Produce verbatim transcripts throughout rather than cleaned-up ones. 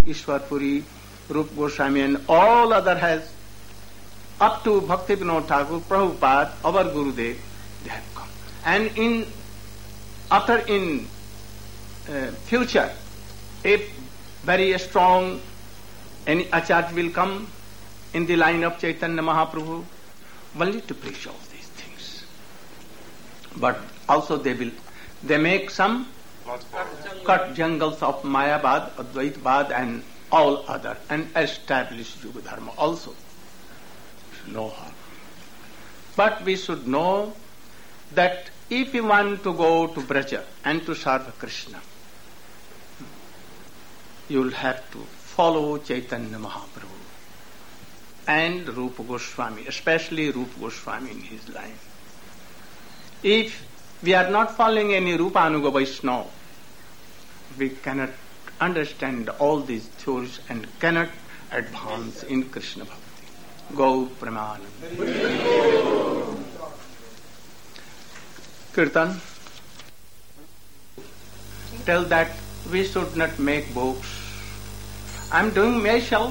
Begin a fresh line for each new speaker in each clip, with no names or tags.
Ishwar Puri, Rupa Goswami and all other has, up to Bhakti Vinod Thakur, Prabhupada, our Gurudev, they have come. And in, after in uh, future, a very strong any Acharya will come in the line of Chaitanya Mahaprabhu, only to preach all these things. But also they will, they make some cut jungles of Mayabad, Advaitbad and all other, and establish Yuga Dharma also. No harm. But we should know that if you want to go to Braja and to serve Krishna, you will have to follow Chaitanya Mahaprabhu and Rupa Goswami, especially Rupa Goswami in his line. If we are not following any Rupa Anuga Vaishnava, we cannot understand all these theories and cannot advance in Krishna Bhakti. Go Pramanam. Kirtan, tell that we should not make books. I am doing myself.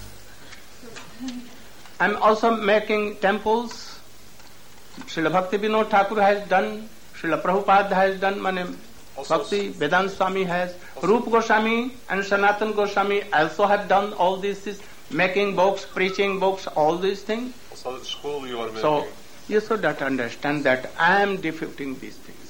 I am also making temples. Srila Bhakti Vinod Thakur has done, Srila Prabhupada has done, Mane Bhakti Vedanta Swami has, Rupa Goswami and Sanatana Goswami also have done all these, making books, preaching books, all these things.
Also at school you are making.
So you should not understand that I am defeating these things.